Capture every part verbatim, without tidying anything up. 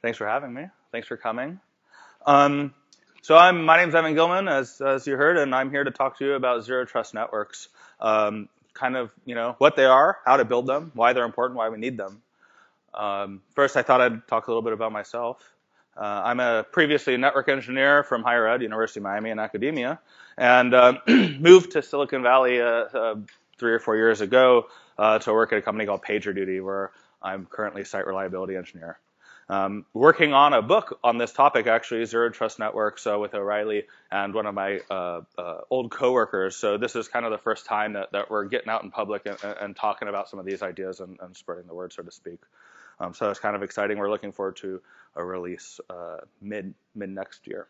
Thanks for having me. Thanks for coming. Um, so I'm my name's Evan Gilman, as as you heard, and I'm here to talk to you about zero trust networks. Um, kind of, you know, what they are, how to build them, why they're important, why we need them. Um, first, I thought I'd talk a little bit about myself. Uh, I'm a previously network engineer from higher ed, University of Miami, in academia, and uh, moved to Silicon Valley uh, uh, three or four years ago uh, to work at a company called PagerDuty, where I'm currently site reliability engineer. Um, working on a book on this topic, actually, Zero Trust Networks, uh, with O'Reilly and one of my uh, uh, old coworkers. So this is kind of the first time that, that we're getting out in public and, and talking about some of these ideas and, and spreading the word, so to speak. Um, so it's kind of exciting. We're looking forward to a release uh, mid mid next year.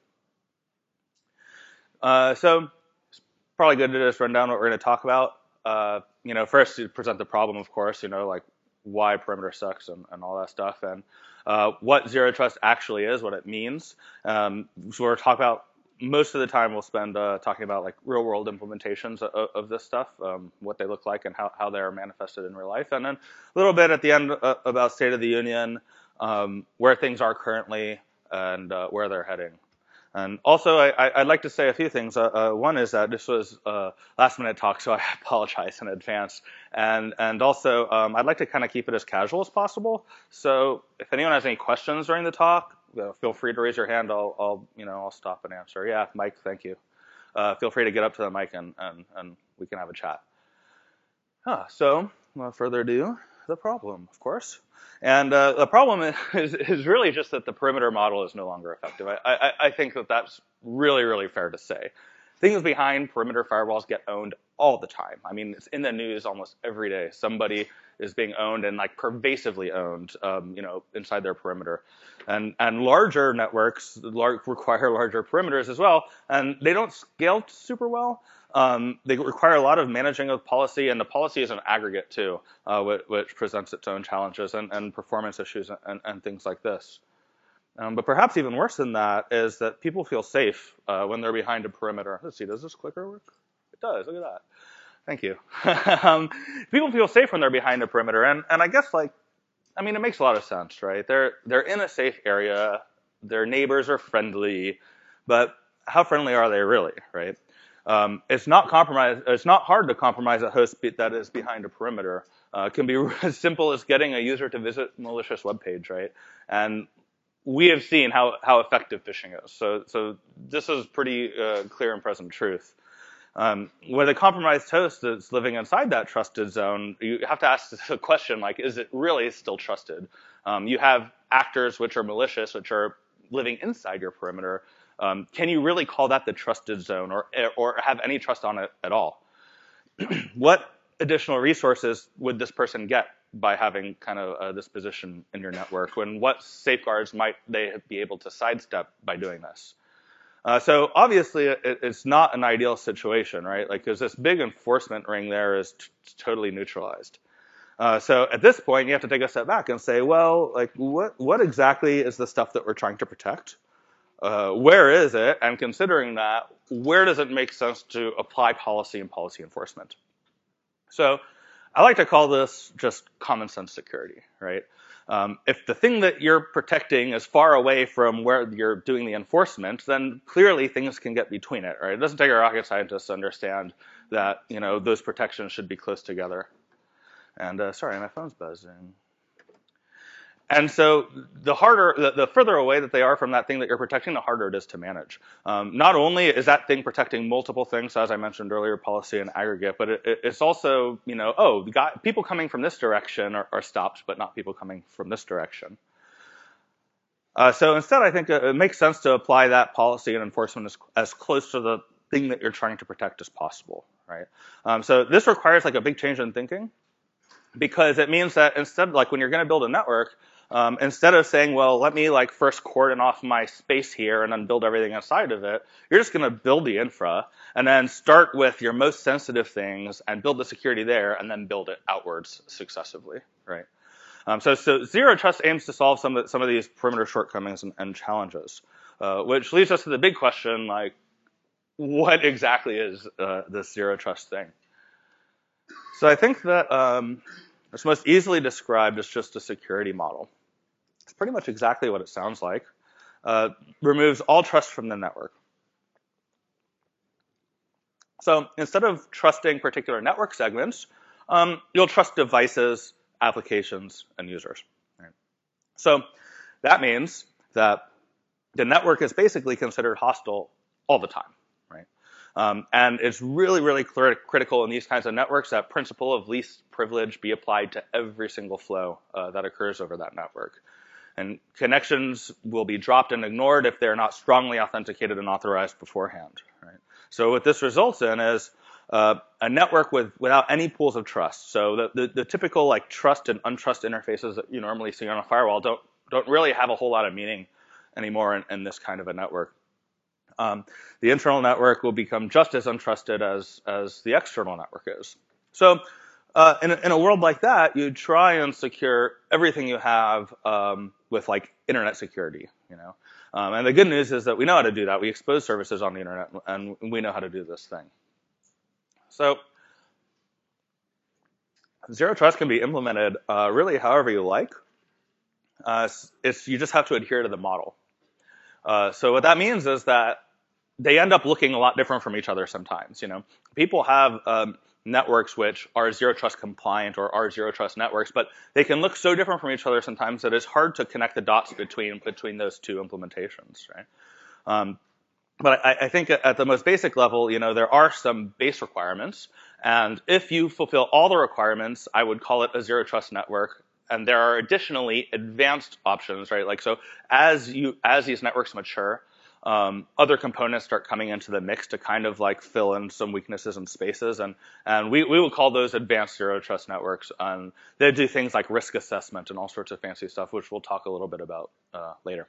Uh, so it's probably good to just run down what we're going to talk about. Uh, you know, first to present the problem, of course. You know, like why perimeter sucks and, and all that stuff, and uh, what zero trust actually is, what it means. Um, so we're talking about. Most of the time we'll spend uh, talking about like real world implementations of, of this stuff, um, what they look like and how, how they're manifested in real life. And then a little bit at the end uh, about State of the Union, um, where things are currently and uh, where they're heading. And also I, I'd like to say a few things. Uh, uh, one is that this was a last minute talk, so I apologize in advance. And, and also um, I'd like to kind of keep it as casual as possible. So if anyone has any questions during the talk, Uh, feel free to raise your hand. I'll, I'll, you know, I'll stop and answer. Yeah, Mike, thank you. Uh, feel free to get up to the mic and, and, and we can have a chat. Huh, so, without further ado, the problem, of course. And uh, the problem is, is really just that the perimeter model is no longer effective. I, I, I think that that's really, really fair to say. Things behind perimeter firewalls get owned all the time. I mean, it's in the news almost every day. Somebody is being owned and like pervasively owned, um, you know, inside their perimeter. And and larger networks lar- require larger perimeters as well, and they don't scale super well. Um, they require a lot of managing of policy, and the policy is an aggregate too, uh, which, which presents its own challenges and, and performance issues and, and things like this. Um, but perhaps even worse than that is that people feel safe uh, when they're behind a perimeter. Let's see, does this clicker work? It does, look at that. Thank you. um, people feel safe when they're behind a perimeter, and, and I guess like, I mean, it makes a lot of sense, right? They're, they're in a safe area, their neighbors are friendly, but how friendly are they really, right? Um, it's not compromise. It's not hard to compromise a host that is behind a perimeter. Uh, it can be as simple as getting a user to visit a malicious web page, right? And we have seen how, how effective phishing is. So, so this is pretty uh, clear and present truth. Um, with a compromised host that's living inside that trusted zone, you have to ask the question, like, is it really still trusted? Um, you have actors which are malicious, which are living inside your perimeter. Um, can you really call that the trusted zone or, or have any trust on it at all? What additional resources would this person get by having kind of uh, this position in your network? And what safeguards might they be able to sidestep by doing this? Uh, so obviously it, it's not an ideal situation, right? Like, because this big enforcement ring there is t- totally neutralized. Uh, so at this point, you have to take a step back and say, well, like, what what exactly is the stuff that we're trying to protect? Uh, where is it? And considering that, where does it make sense to apply policy and policy enforcement? So I like to call this just common sense security, right? Um, if the thing that you're protecting is far away from where you're doing the enforcement, then clearly things can get between it, right? It doesn't take a rocket scientist to understand that, you know, those protections should be close together. And uh, sorry, my phone's buzzing. And so the harder, the, the further away that they are from that thing that you're protecting, the harder it is to manage. Um, not only is that thing protecting multiple things, as I mentioned earlier, policy and aggregate, but it, it's also, you know, oh, got, people coming from this direction are, are stopped, but not people coming from this direction. Uh, so instead, I think it makes sense to apply that policy and enforcement as, as close to the thing that you're trying to protect as possible, right? Um, so this requires like a big change in thinking, because it means that instead, like when you're going to build a network, Um, instead of saying, well, let me like first cordon off my space here and then build everything inside of it, you're just going to build the infra and then start with your most sensitive things and build the security there and then build it outwards successively, right? Um, so, so zero trust aims to solve some of, some of these perimeter shortcomings and, and challenges, uh, which leads us to the big question, like, what exactly is uh, this zero trust thing? So I think that um, it's most easily described as just a security model. It's pretty much exactly what it sounds like. Uh, removes all trust from the network. So instead of trusting particular network segments, um, you'll trust devices, applications, and users. Right? So that means that the network is basically considered hostile all the time. Right? Um, and it's really, really clear, critical in these kinds of networks that principle of least privilege be applied to every single flow uh, that occurs over that network. And connections will be dropped and ignored if they're not strongly authenticated and authorized beforehand. Right? So what this results in is uh, a network with without any pools of trust. So the, the, the typical like trust and untrust interfaces that you normally see on a firewall don't don't really have a whole lot of meaning anymore in, in this kind of a network. Um, the internal network will become just as untrusted as as the external network is. So uh, in, a, in a world like that, you try and secure everything you have um, with like internet security, you know. Um, and the good news is that we know how to do that. We expose services on the internet, and we know how to do this thing. So zero trust can be implemented uh, really however you like. Uh, it's, it's you just have to adhere to the model. Uh, so what that means is that they end up looking a lot different from each other sometimes. You know, people have um, networks which are zero trust compliant or are zero trust networks, but they can look so different from each other sometimes that it's hard to connect the dots between between those two implementations, right? Um, but I, I think at the most basic level, you know, there are some base requirements, and if you fulfill all the requirements, I would call it a zero trust network. And there are additionally advanced options, right? Like so, as you as these networks mature, Um, other components start coming into the mix to kind of like fill in some weaknesses and spaces, and and we we would call those advanced zero trust networks. And they do things like risk assessment and all sorts of fancy stuff, which we'll talk a little bit about uh, later.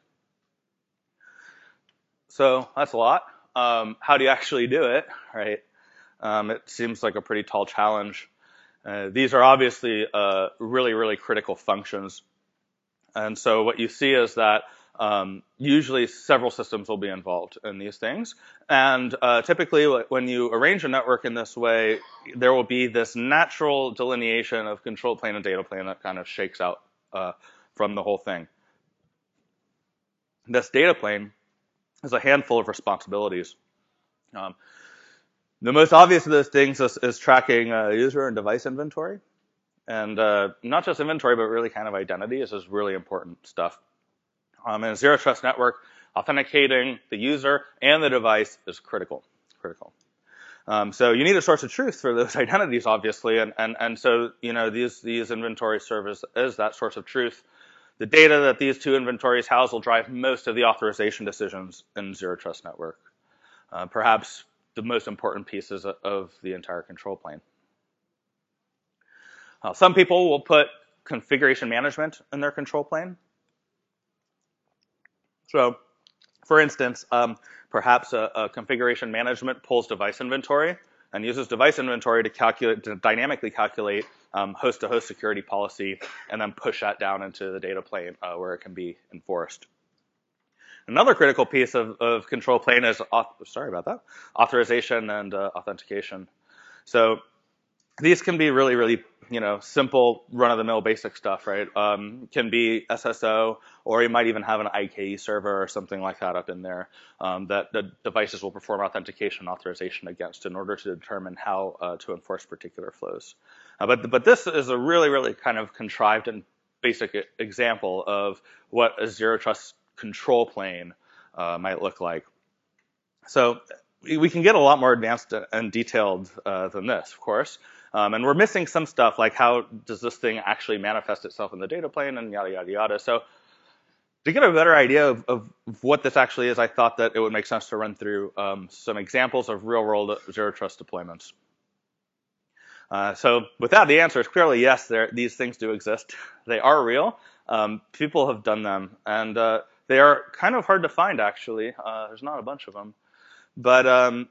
So that's a lot. Um, how do you actually do it, right? Um, it seems like a pretty tall challenge. Uh, these are obviously uh, really really critical functions, and so what you see is that. Um, usually several systems will be involved in these things. And uh, typically when you arrange a network in this way, there will be this natural delineation of control plane and data plane that kind of shakes out uh, from the whole thing. This data plane is a handful of responsibilities. Um, the most obvious of those things is, is tracking uh, user and device inventory. And uh, not just inventory, but really kind of identity. This is really important stuff. Um, in a zero trust network, authenticating the user and the device is critical. Critical. Um, so you need a source of truth for those identities, obviously, and and and so you know these these inventories serve as, as that source of truth. The data that these two inventories house will drive most of the authorization decisions in zero trust network. Uh, perhaps the most important pieces of, of the entire control plane. Uh, some people will put configuration management in their control plane. So, for instance, um, perhaps a, a configuration management pulls device inventory and uses device inventory to calculate, to dynamically calculate um, host-to-host security policy, and then push that down into the data plane uh, where it can be enforced. Another critical piece of, of control plane is, auth- sorry about that, authorization and uh, authentication. So these can be really, really, you know, simple, run-of-the-mill basic stuff, right? Um, can be S S O, or you might even have an I K E server or something like that up in there um, that the devices will perform authentication and authorization against in order to determine how uh, to enforce particular flows. Uh, but but this is a really, really kind of contrived and basic example of what a zero trust control plane uh, might look like. So we can get a lot more advanced and detailed uh, than this, of course. Um, and we're missing some stuff like how does this thing actually manifest itself in the data plane and yada, yada, yada. So to get a better idea of, of what this actually is, I thought that it would make sense to run through um, some examples of real-world zero trust deployments. Uh, so with that, the answer is clearly yes, these things do exist. They are real. Um, people have done them. And uh, they are kind of hard to find, actually. Uh, there's not a bunch of them. But um,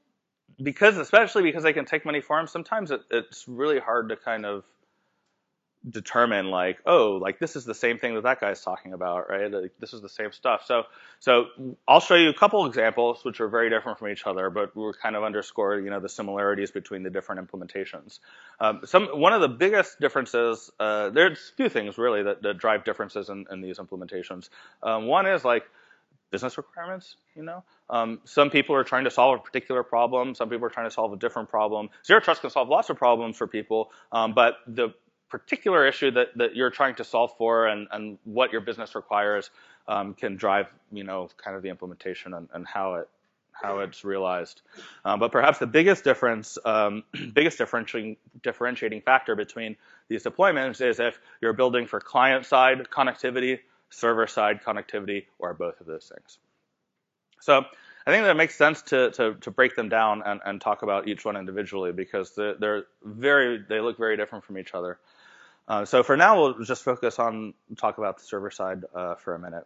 because, especially because they can take many forms, sometimes it, it's really hard to kind of determine like, oh, like this is the same thing that that guy's talking about, right? Like, this is the same stuff. So, so I'll show you a couple examples which are very different from each other, but we're kind of underscore, you know, the similarities between the different implementations. Um, some one of the biggest differences, uh, there's a few things really that, that drive differences in, in these implementations. Um, one is like business requirements, you know. Um, some people are trying to solve a particular problem. Some people are trying to solve a different problem. Zero Trust can solve lots of problems for people, um, but the particular issue that, that you're trying to solve for and, and what your business requires um, can drive, you know, kind of the implementation and, and how it how it's realized. Um, but perhaps the biggest difference, um, biggest differentiating differentiating factor between these deployments is if you're building for client-side connectivity, server-side connectivity, or both of those things. So I think that it makes sense to, to, to break them down and, and talk about each one individually because they're, they're very, they look very different from each other. Uh, so for now, we'll just focus on, talk about the server side uh, for a minute.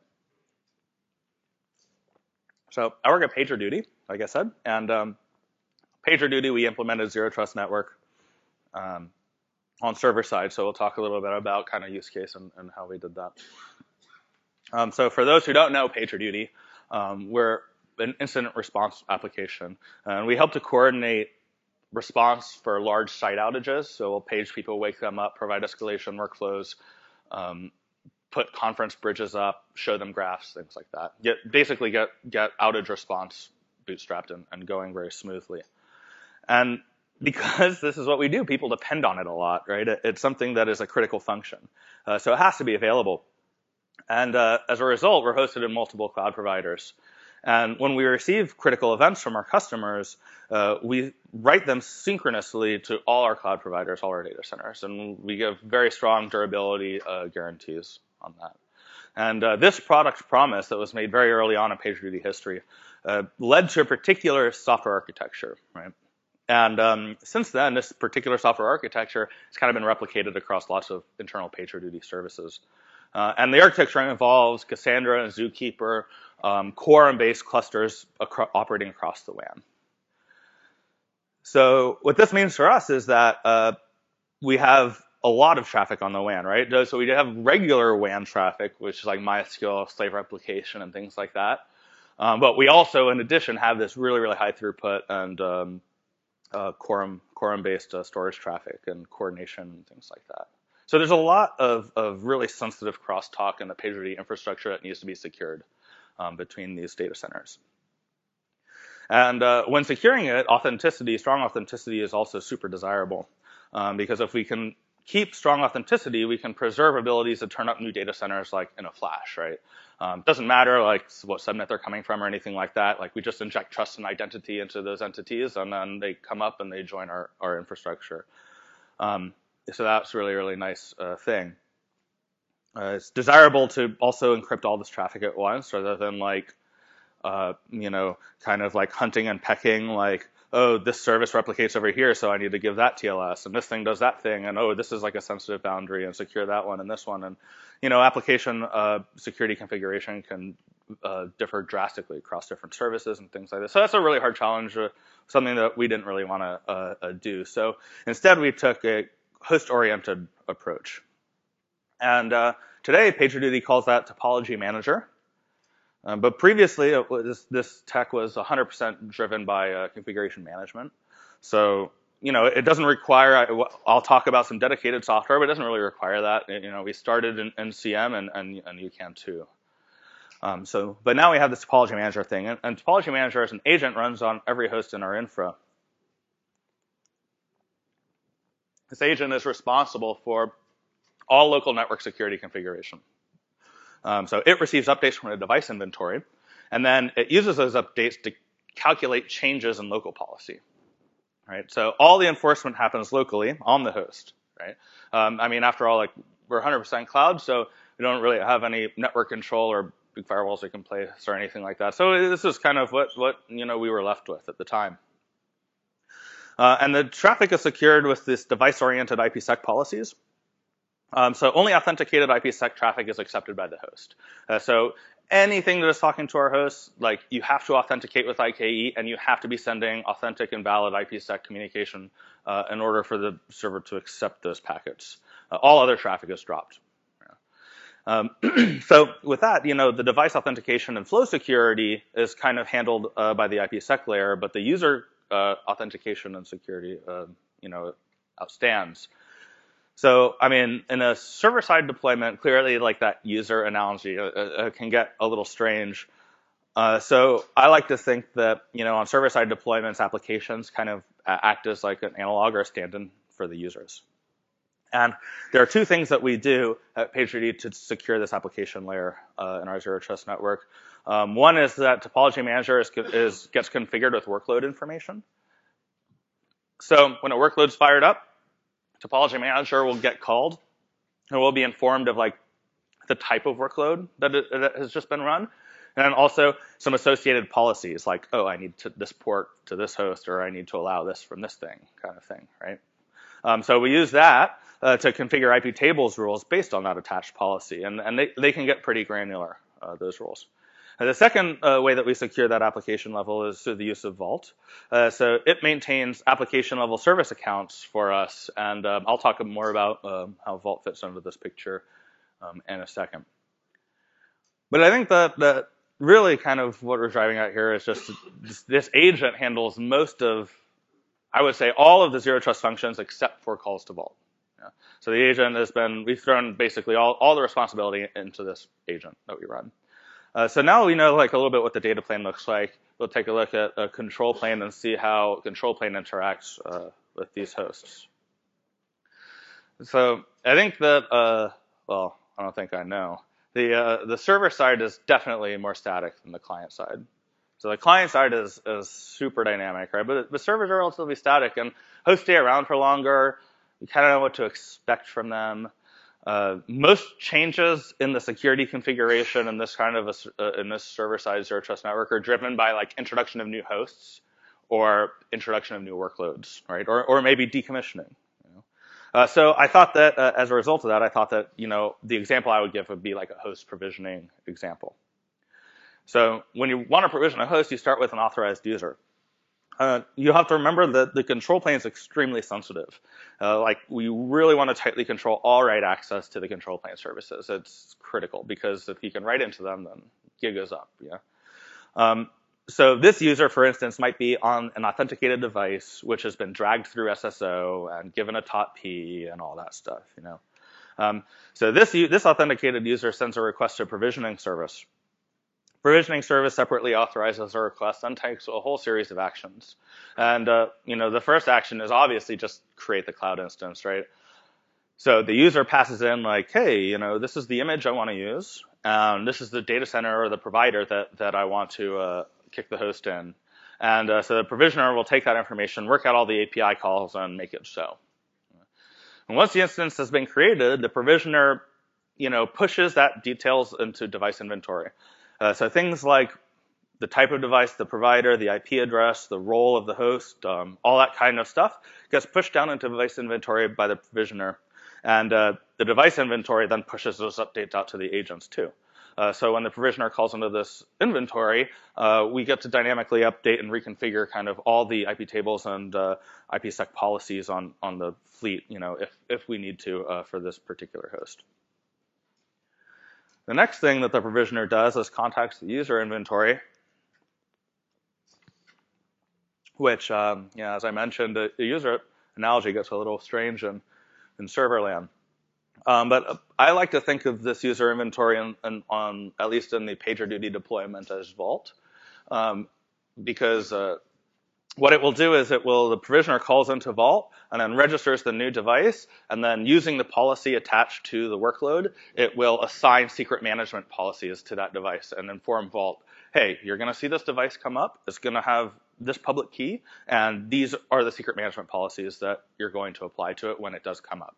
So I work at PagerDuty, like I said, and um, PagerDuty, we implemented Zero Trust Network um, on server side. So we'll talk a little bit about kind of use case and, and how we did that. Um, so for those who don't know PagerDuty, um, we're an incident response application. And we help to coordinate response for large site outages. So we'll page people, wake them up, provide escalation workflows, um, put conference bridges up, show them graphs, things like that. Get basically get get outage response bootstrapped and, and going very smoothly. And because this is what we do, people depend on it a lot, right? It, it's something that is a critical function. Uh, so it has to be available. And uh, as a result, we're hosted in multiple cloud providers. And when we receive critical events from our customers, uh, we write them synchronously to all our cloud providers, all our data centers. And we give very strong durability uh, guarantees on that. And uh, this product promise that was made very early on in PagerDuty history uh, led to a particular software architecture, right? And um, since then, this particular software architecture has kind of been replicated across lots of internal PagerDuty services. Uh, and the architecture involves Cassandra and Zookeeper, um, quorum-based clusters acro operating across the W A N. So what this means for us is that uh, we have a lot of traffic on the W A N, right? So we have regular W A N traffic, which is like MySQL, slave replication, and things like that. Um, but we also, in addition, have this really, really high throughput and um, uh, quorum, quorum-based uh, storage traffic and coordination and things like that. So there's a lot of, of really sensitive crosstalk in the PagerDuty infrastructure that needs to be secured um, between these data centers. And uh, when securing it, authenticity, strong authenticity is also super desirable. Um, because if we can keep strong authenticity, we can preserve abilities to turn up new data centers like in a flash, right? Um, doesn't matter like what subnet they're coming from or anything like that. Like we just inject trust and identity into those entities and then they come up and they join our, our infrastructure. Um, So that's really, really nice uh, thing. Uh, it's desirable to also encrypt all this traffic at once rather than like, uh, you know, kind of like hunting and pecking like, oh, this service replicates over here, so I need to give that T L S, and this thing does that thing, and oh, this is like a sensitive boundary, and secure that one and this one. And, you know, application uh, security configuration can uh, differ drastically across different services and things like this. So that's a really hard challenge, uh, something that we didn't really want to uh, uh, do. So instead, we took a host-oriented approach. And uh, today, PagerDuty calls that topology manager. Um, but previously, it was, this tech was one hundred percent driven by uh, configuration management. So, you know, it doesn't require, I, I'll talk about some dedicated software, but it doesn't really require that. You know, we started in, in C M, and, and, and you can too. Um, so, but now we have this topology manager thing. And, and topology manager as an agent runs on every host in our infra. This agent is responsible for all local network security configuration. Um, so it receives updates from a device inventory, and then it uses those updates to calculate changes in local policy. Right? So all the enforcement happens locally on the host. Right? Um, I mean, after all, like we're one hundred percent cloud, so we don't really have any network control or big firewalls we can place or anything like that. So this is kind of what what you know we were left with at the time. Uh, and the traffic is secured with this device-oriented IPsec policies. Um, so only authenticated IPsec traffic is accepted by the host. Uh, so anything that is talking to our host, like you have to authenticate with I K E, and you have to be sending authentic and valid IPsec communication uh, in order for the server to accept those packets. Uh, all other traffic is dropped. Um, so with that, you know, the device authentication and flow security is kind of handled uh, by the IPsec layer, but the user uh, authentication and security, uh, you know, outstands. So, I mean, in a server-side deployment, clearly, like that user analogy uh, uh, can get a little strange. Uh, so I like to think that, you know, on server-side deployments, applications kind of act as like an analog or a stand-in for the users. And there are two things that we do at PagerDuty to secure this application layer uh, in our Zero Trust network. Um, one is that Topology Manager is, is, gets configured with workload information. So when a workload's fired up, Topology Manager will get called, and we'll be informed of like the type of workload that, it, that has just been run, and also some associated policies like, oh, I need to, this port to this host, or I need to allow this from this thing, kind of thing, right? Um, so we use that uh, to configure I P tables rules based on that attached policy, and, and they, they can get pretty granular, uh, those rules. And the second uh, way that we secure that application level is through the use of Vault. Uh, so it maintains application level service accounts for us, and um, I'll talk more about um, how Vault fits into this picture um, in a second. But I think that, that really kind of what we're driving at here is just this, this agent handles most of, I would say, all of the Zero Trust functions except for calls to Vault. Yeah. So the agent has been, we've thrown basically all, all the responsibility into this agent that we run. Uh, so now we know like a little bit what the data plane looks like. We'll take a look at a control plane and see how control plane interacts uh, with these hosts. So I think that, uh, well, I don't think I know. The, uh, the server side is definitely more static than the client side. So the client side is, is super dynamic, right? But the servers are relatively static, and hosts stay around for longer. You kind of know what to expect from them. Uh, most changes in the security configuration in this kind of a, uh, in this server-side Zero Trust network are driven by like introduction of new hosts or introduction of new workloads, right? Or or maybe decommissioning. You know? uh, so I thought that uh, as a result of that, I thought that you know the example I would give would be like a host provisioning example. So when you want to provision a host, you start with an authorized user. Uh, you have to remember that the control plane is extremely sensitive. Uh, like we really want to tightly control all write access to the control plane services. It's critical because if you can write into them, then gig goes up. Yeah. Um, so this user, for instance, might be on an authenticated device which has been dragged through S S O and given a T O T P and all that stuff. You know. Um, so this this authenticated user sends a request to a provisioning service. Provisioning service separately authorizes a request and takes a whole series of actions. And, uh, you know, the first action is obviously just create the cloud instance, right? So the user passes in like, hey, you know, this is the image I want to use. Um, this is the data center or the provider that, that I want to uh, kick the host in. And uh, so the provisioner will take that information, work out all the A P I calls, and make it so. And once the instance has been created, the provisioner, you know, pushes that details into device inventory. Uh, so things like the type of device, the provider, the I P address, the role of the host, um, all that kind of stuff gets pushed down into device inventory by the provisioner. And uh, the device inventory then pushes those updates out to the agents too. Uh, so when the provisioner calls into this inventory, uh, we get to dynamically update and reconfigure kind of all the I P tables and uh, IPsec policies on, on the fleet, you know, if, if we need to uh, for this particular host. The next thing that the provisioner does is contacts the user inventory, which, um, yeah, as I mentioned, the, the user analogy gets a little strange in, in server land. Um, but I like to think of this user inventory in, in, on, at least in the PagerDuty deployment, as Vault, um, because uh, what it will do is it will, the provisioner calls into Vault and then registers the new device, and then using the policy attached to the workload, it will assign secret management policies to that device and inform Vault, hey, you're going to see this device come up, it's going to have this public key, and these are the secret management policies that you're going to apply to it when it does come up.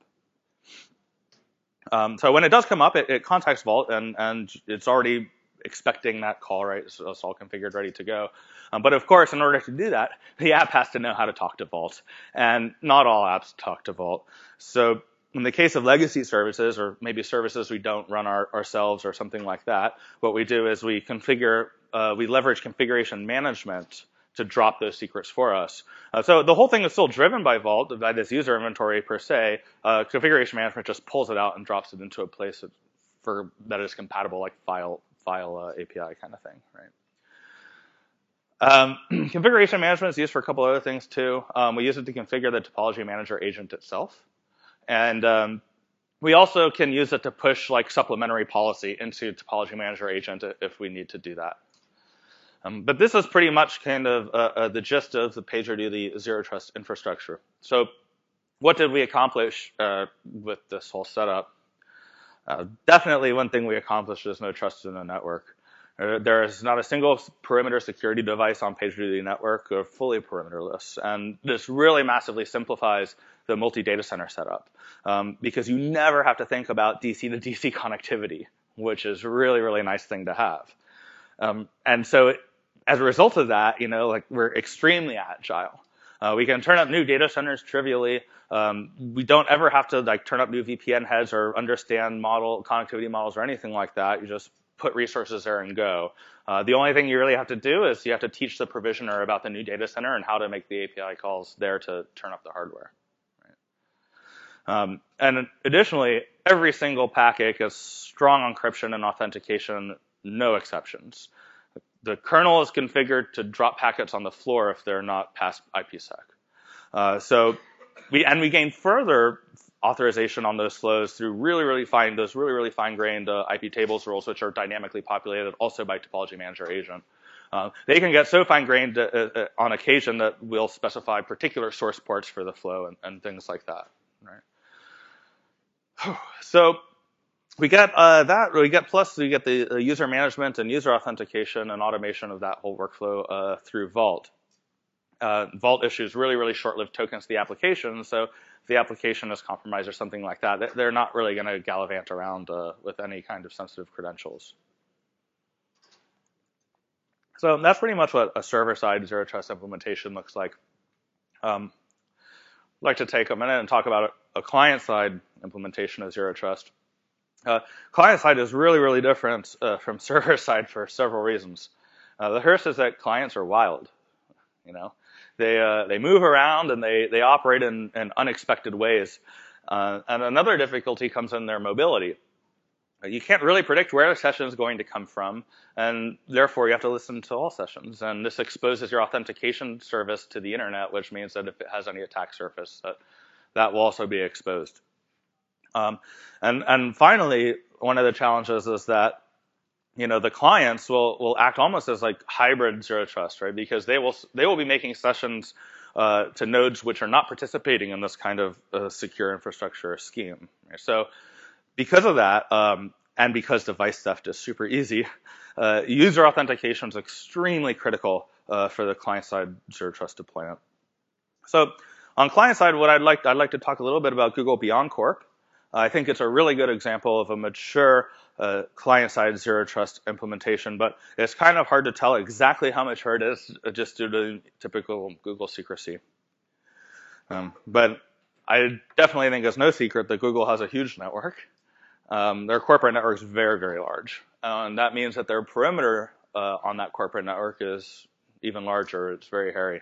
Um, so when it does come up, it, it contacts Vault, and, and it's already expecting that call, right? So it's all configured, ready to go. Um, but of course, in order to do that, the app has to know how to talk to Vault. And not all apps talk to Vault. So in the case of legacy services, or maybe services we don't run our, ourselves or something like that, what we do is we configure, uh, we leverage configuration management to drop those secrets for us. Uh, so the whole thing is still driven by Vault, by this user inventory per se. Uh, configuration management just pulls it out and drops it into a place that, for, that is compatible, like file file uh, A P I kind of thing, right? Um, configuration management is used for a couple other things too. Um, we use it to configure the topology manager agent itself. And um, we also can use it to push like supplementary policy into topology manager agent if we need to do that. Um, but this is pretty much kind of uh, uh, the gist of the PagerDuty Zero Trust infrastructure. So what did we accomplish uh, with this whole setup? Uh, definitely one thing we accomplished is no trust in the network. Uh, there is not a single perimeter security device on PagerDuty network or fully perimeterless. And this really massively simplifies the multi-data center setup um, because you never have to think about D C to D C connectivity, which is a really, really nice thing to have. Um, and so it, as a result of that, you know, like we're extremely agile. Uh, we can turn up new data centers trivially. Um, we don't ever have to like turn up new V P N heads or understand model connectivity models or anything like that. You just put resources there and go. Uh, the only thing you really have to do is you have to teach the provisioner about the new data center and how to make the A P I calls there to turn up the hardware. Right? Um, and additionally, every single packet gets strong encryption and authentication, no exceptions. The kernel is configured to drop packets on the floor if they're not past IPsec. Uh, so we and we gain further authorization on those flows through really, really fine, those really, really fine-grained uh, I P tables rules, which are dynamically populated also by Topology Manager Agent. Uh, they can get so fine-grained uh, uh, on occasion that we'll specify particular source ports for the flow and, and things like that. Right. So we get uh, that. We get plus we get the uh, user management and user authentication and automation of that whole workflow uh, through Vault. Uh, Vault issues really, really short-lived tokens to the application, so if the application is compromised or something like that, they're not really going to gallivant around uh, with any kind of sensitive credentials. So that's pretty much what a server-side Zero Trust implementation looks like. Um, I'd like to take a minute and talk about a, a client-side implementation of Zero Trust. Uh, client-side is really, really different uh, from server-side for several reasons. Uh, the first is that clients are wild, you know. They uh, they move around and they they operate in, in unexpected ways. Uh, and another difficulty comes in their mobility. You can't really predict where a session is going to come from, and therefore you have to listen to all sessions. And this exposes your authentication service to the internet, which means that if it has any attack surface, that that will also be exposed. Um, and and finally, one of the challenges is that, you know, the clients will will act almost as like hybrid Zero Trust, right? Because they will they will be making sessions uh, to nodes which are not participating in this kind of uh, secure infrastructure scheme. Right? So because of that, um, and because device theft is super easy, uh, user authentication is extremely critical uh, for the client-side Zero Trust deployment. So on client side, what I'd like I'd like to talk a little bit about Google BeyondCorp. I think it's a really good example of a mature uh, client-side Zero Trust implementation, but it's kind of hard to tell exactly how mature it is just due to typical Google secrecy. Um, but I definitely think it's no secret that Google has a huge network. Um, their corporate network is very, very large. Uh, and that means that their perimeter uh, on that corporate network is even larger. It's very hairy.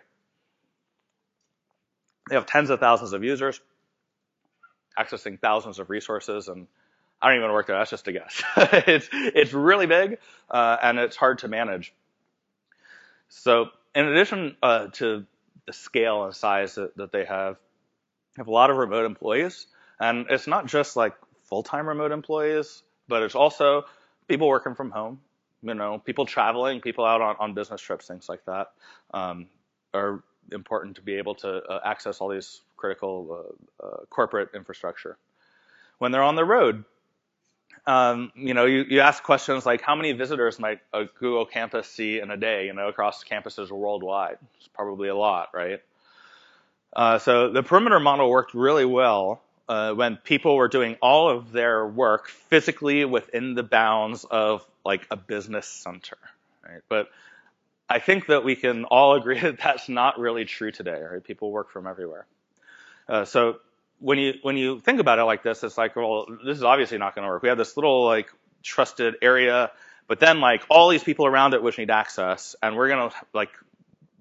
They have tens of thousands of users accessing thousands of resources, and I don't even work there. That's just a guess. it's it's really big, uh, and it's hard to manage. So, in addition uh, to the scale and size that, that they have, they have a lot of remote employees, and it's not just like full-time remote employees, but it's also people working from home. You know, people traveling, people out on, on business trips, things like that, um, are important to be able to uh, access all these critical uh, uh, corporate infrastructure. When they're on the road, um, you know, you, you ask questions like, how many visitors might a Google campus see in a day, you know, across campuses worldwide? It's probably a lot, right? Uh, so the perimeter model worked really well uh, when people were doing all of their work physically within the bounds of like a business center, right? But I think that we can all agree that that's not really true today, right? People work from everywhere. Uh, so when you when you think about it like this, it's like, well, this is obviously not going to work. We have this little like trusted area, but then like all these people around it which need access, and we're going to like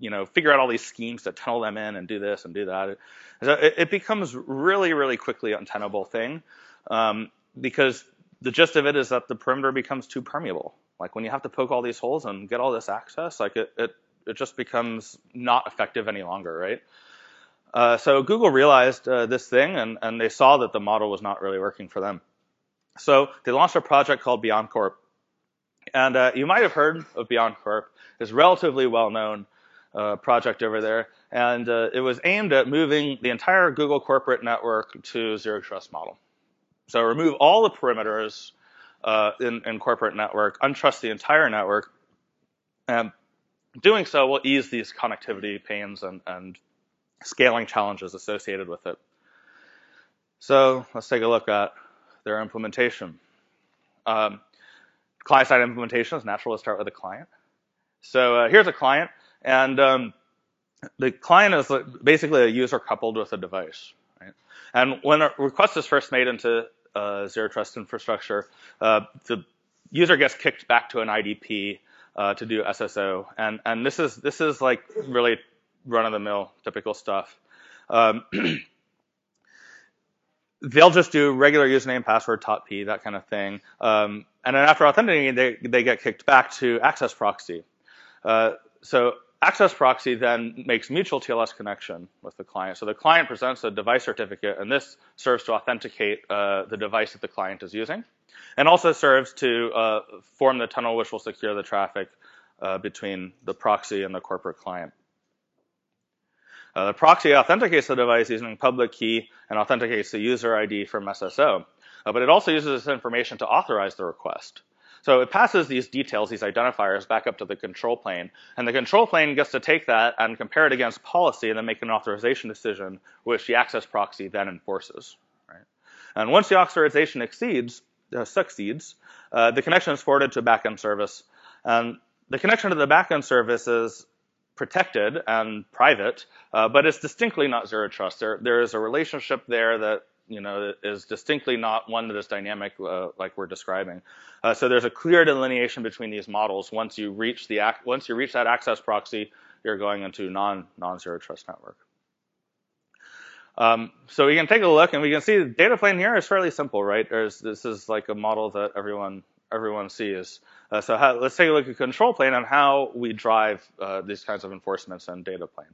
you know, figure out all these schemes to tunnel them in and do this and do that. It, it, it becomes really, really quickly an untenable thing um, because the gist of it is that the perimeter becomes too permeable. Like when you have to poke all these holes and get all this access, like it, it, it just becomes not effective any longer, right? Uh, so Google realized uh, this thing, and, and they saw that the model was not really working for them. So they launched a project called BeyondCorp. And uh, you might have heard of BeyondCorp. It's a relatively well-known uh, project over there. And uh, it was aimed at moving the entire Google corporate network to zero trust model. So remove all the perimeters uh, in, in corporate network, untrust the entire network. And doing so will ease these connectivity pains and, and scaling challenges associated with it. So let's take a look at their implementation. Um, Client-side implementation is natural to start with a client. So uh, here's a client, and um, the client is basically a user coupled with a device. Right? And when a request is first made into uh, zero trust infrastructure, uh, the user gets kicked back to an I D P uh, to do S S O, and and this is this is like really run-of-the-mill typical stuff. Um, They'll just do regular username, password, top P, that kind of thing. Um, and then after authenticating, they, they get kicked back to Access Proxy. Uh, so Access Proxy then makes mutual T L S connection with the client. So the client presents a device certificate, and this serves to authenticate uh, the device that the client is using, and also serves to uh, form the tunnel which will secure the traffic uh, between the proxy and the corporate client. Uh, the proxy authenticates the device using public key and authenticates the user I D from S S O. Uh, but it also uses this information to authorize the request. So it passes these details, these identifiers, back up to the control plane. And the control plane gets to take that and compare it against policy and then make an authorization decision, which the access proxy then enforces. Right? And once the authorization exceeds, uh, succeeds, uh, the connection is forwarded to a backend service. And the connection to the backend service is protected and private, uh, but it's distinctly not zero trust. There, there is a relationship there that you know is distinctly not one that is dynamic, uh, like we're describing. Uh, so there's a clear delineation between these models. Once you reach the once you reach that access proxy, you're going into non non zero trust network. Um, so we can take a look, and we can see the data plane here is fairly simple, right? There's this is like a model that everyone everyone sees. Uh, so how, let's take a look at control plane and how we drive uh, these kinds of enforcements in data plane.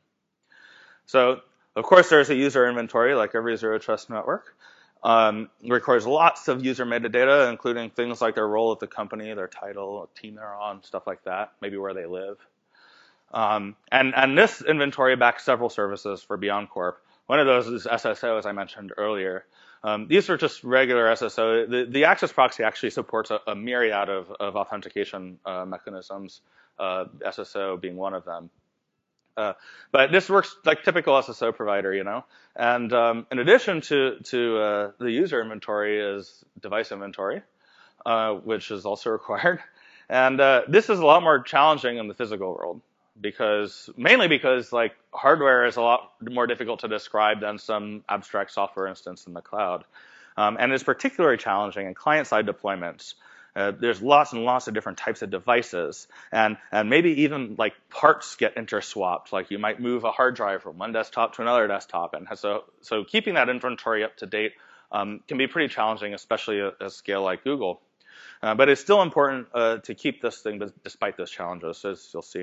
So of course there's a user inventory like every zero trust network. Um, it records lots of user metadata, including things like their role at the company, their title, team they're on, stuff like that, maybe where they live. Um, and, and this inventory backs several services for BeyondCorp. One of those is S S O, as I mentioned earlier. Um, these are just regular S S O. The, the Access Proxy actually supports a, a myriad of, of authentication uh, mechanisms, uh, S S O being one of them. Uh, but this works like typical S S O provider, you know. And um, in addition to, to uh, the user inventory is device inventory, uh, which is also required. And uh, this is a lot more challenging in the physical world, because mainly because like hardware is a lot more difficult to describe than some abstract software instance in the cloud. Um, and it's particularly challenging in client-side deployments. Uh, there's lots and lots of different types of devices, and, and maybe even like parts get interswapped. Like you might move a hard drive from one desktop to another desktop, and so, so keeping that inventory up to date um, can be pretty challenging, especially at a scale like Google. Uh, but it's still important uh, to keep this thing despite those challenges, as you'll see.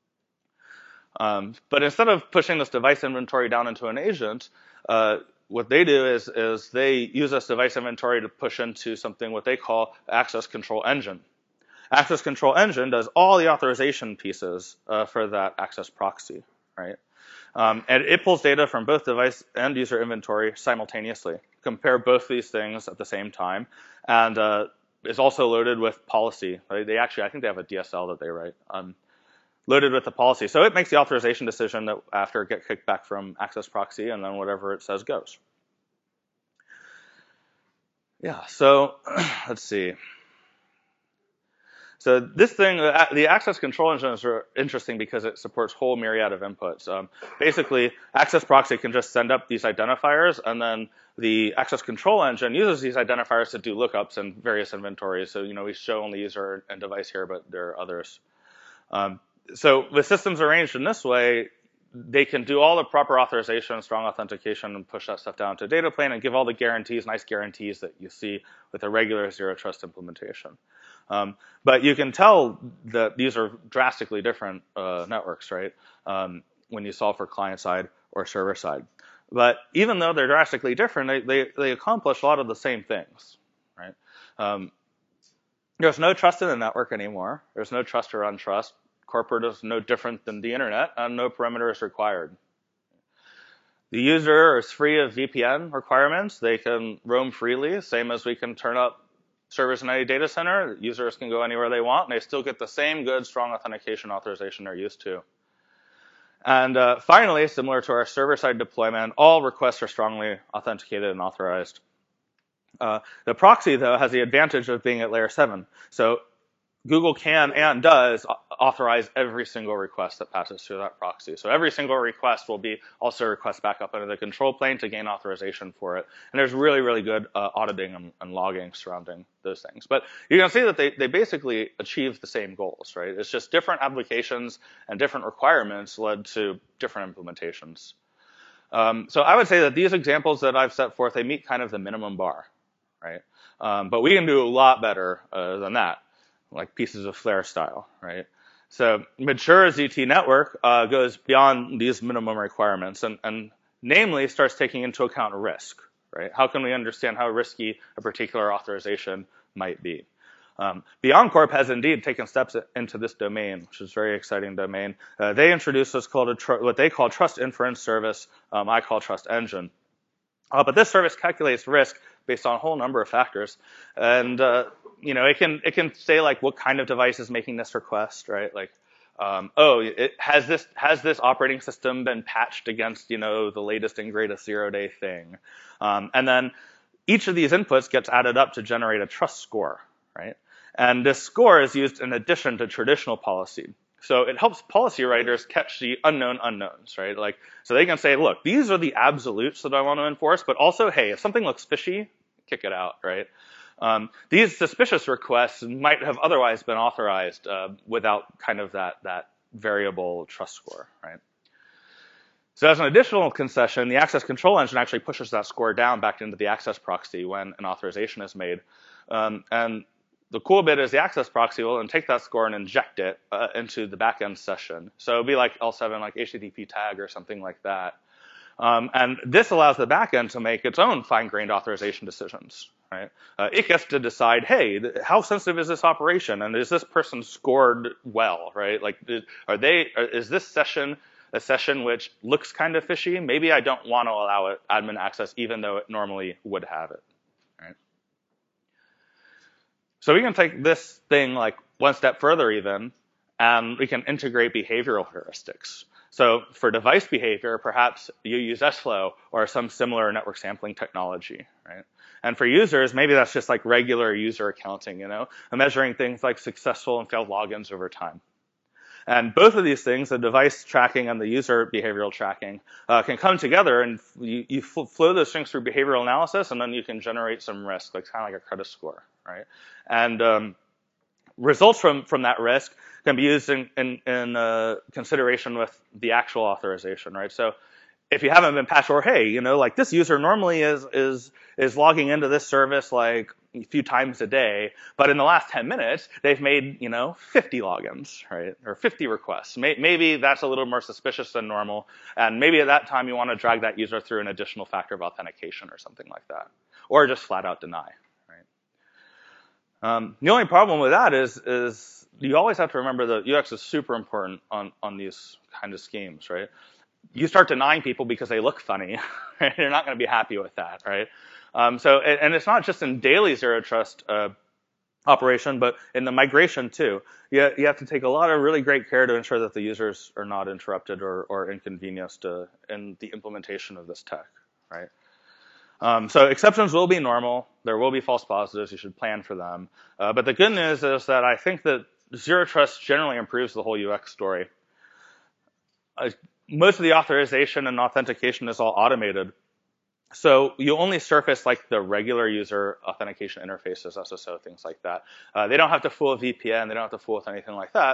Um, but instead of pushing this device inventory down into an agent, uh, what they do is, is they use this device inventory to push into something what they call Access Control Engine. Access Control Engine does all the authorization pieces uh, for that access proxy, right? Um, and it pulls data from both device and user inventory simultaneously, compare both these things at the same time, and uh, is also loaded with policy. Right? They actually, I think they have a D S L that they write. Um, loaded with the policy. So it makes the authorization decision that after it gets kicked back from Access Proxy, and then whatever it says goes. Yeah, so let's see. So this thing, the Access Control Engine is interesting because it supports a whole myriad of inputs. Um, basically, Access Proxy can just send up these identifiers, and then the Access Control Engine uses these identifiers to do lookups in various inventories. So, you know, we show only user and device here, but there are others. Um, so with systems arranged in this way, they can do all the proper authorization, strong authentication, and push that stuff down to a data plane and give all the guarantees, nice guarantees that you see with a regular zero trust implementation. Um, but you can tell that these are drastically different uh, networks, right? Um, when you solve for client side or server side. But even though they're drastically different, they, they, they accomplish a lot of the same things, right? Um, there's no trust in the network anymore. There's no trust or untrust. Corporate is no different than the internet, and no perimeter is required. The user is free of V P N requirements. They can roam freely, same as we can turn up servers in any data center. Users can go anywhere they want, and they still get the same good, strong authentication authorization they're used to. And uh, finally, similar to our server-side deployment, all requests are strongly authenticated and authorized. Uh, the proxy, though, has the advantage of being at layer seven. So Google can and does authorize every single request that passes through that proxy. So every single request will be also a request back up into the control plane to gain authorization for it. And there's really, really good uh, auditing and, and logging surrounding those things. But you can see that they, they basically achieve the same goals, right? It's just different applications and different requirements led to different implementations. Um, so I would say that these examples that I've set forth, they meet kind of the minimum bar, right? Um, but we can do a lot better uh, than that, like pieces of Flare style, right? So mature Z T network uh, goes beyond these minimum requirements and, and namely starts taking into account risk, right? How can we understand how risky a particular authorization might be? Um, BeyondCorp has indeed taken steps into this domain, which is a very exciting domain. Uh, they introduced what's called a tr what they call Trust Inference Service. Um, I call Trust Engine. Uh, but this service calculates risk based on a whole number of factors, and uh, you know it can it can say like what kind of device is making this request, right? Like, um, oh, it, has this has this operating system been patched against you know the latest and greatest zero-day thing, um, and then each of these inputs gets added up to generate a trust score, right? And this score is used in addition to traditional policy. So it helps policy writers catch the unknown unknowns, right? Like, so they can say, look, these are the absolutes that I want to enforce, but also, hey, if something looks fishy, kick it out, right? Um, these suspicious requests might have otherwise been authorized uh, without kind of that, that variable trust score, right? So as an additional concession, the access control engine actually pushes that score down back into the access proxy when an authorization is made. Um, and the cool bit is the access proxy will then take that score and inject it uh, into the backend session. So it'll be like L seven, like H T T P tag or something like that. Um, and this allows the backend to make its own fine-grained authorization decisions, right? Uh, it gets to decide, hey, how sensitive is this operation? And is this person scored well, right? Like, are they, is this session a session which looks kind of fishy? Maybe I don't want to allow it admin access even though it normally would have it, right? So we can take this thing like one step further even, and we can integrate behavioral heuristics. So for device behavior, perhaps you use S Flow or some similar network sampling technology, right? And for users, maybe that's just like regular user accounting, you know, and measuring things like successful and failed logins over time. And both of these things, the device tracking and the user behavioral tracking, uh, can come together, and you, you flow those things through behavioral analysis, and then you can generate some risk, like kind of like a credit score, right? And um, results from, from that risk can be used in, in, in uh, consideration with the actual authorization, right? So if you haven't been patched, or hey, you know, like this user normally is is is logging into this service like a few times a day, but in the last ten minutes they've made you know fifty logins, right, or fifty requests. Maybe that's a little more suspicious than normal, and maybe at that time you want to drag that user through an additional factor of authentication or something like that, or just flat out deny, right? Um, the only problem with that is is you always have to remember that U X is super important on on these kind of schemes, right? You start denying people because they look funny, right? You're not going to be happy with that, right? Um, so, and it's not just in daily zero trust uh, operation, but in the migration too. You, you have to take a lot of really great care to ensure that the users are not interrupted or, or inconvenienced uh, in the implementation of this tech, right? Um, so exceptions will be normal. There will be false positives. You should plan for them. Uh, but the good news is that I think that zero trust generally improves the whole U X story. Uh, Most of the authorization and authentication is all automated. So you only surface like the regular user authentication interfaces, S S O, things like that. Uh, they don't have to fool with V P N. They don't have to fool with anything like that.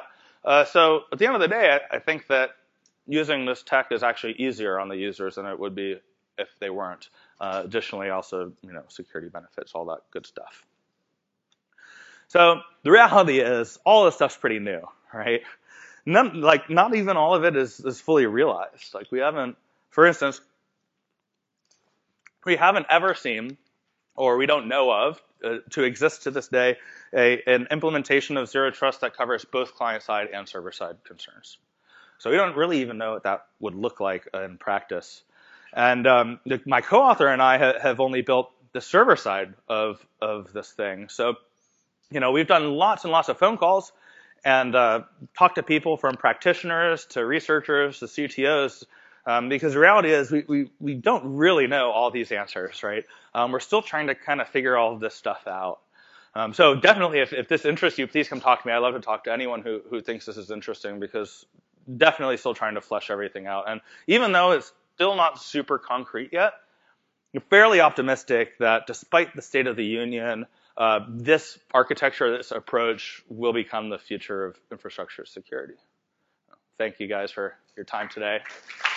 Uh, so at the end of the day, I, I think that using this tech is actually easier on the users than it would be if they weren't. Uh, additionally, also, you know, security benefits, all that good stuff. So the reality is, all this stuff's pretty new, right? None, like, not even all of it is, is fully realized. Like, we haven't, for instance, we haven't ever seen, or we don't know of, uh, to exist to this day, a, an implementation of Zero Trust that covers both client-side and server-side concerns. So we don't really even know what that would look like in practice. And um, the, my co-author and I ha have only built the server side of, of this thing. So, you know, we've done lots and lots of phone calls and uh, talked to people from practitioners to researchers to C T Os, um, because the reality is we, we, we don't really know all these answers, right? Um, we're still trying to kind of figure all of this stuff out. Um, so definitely, if, if this interests you, please come talk to me. I'd love to talk to anyone who, who thinks this is interesting, because definitely still trying to flesh everything out. And even though it's still not super concrete yet, I'm fairly optimistic that despite the state of the union, uh, this architecture, this approach will become the future of infrastructure security. Thank you guys for your time today.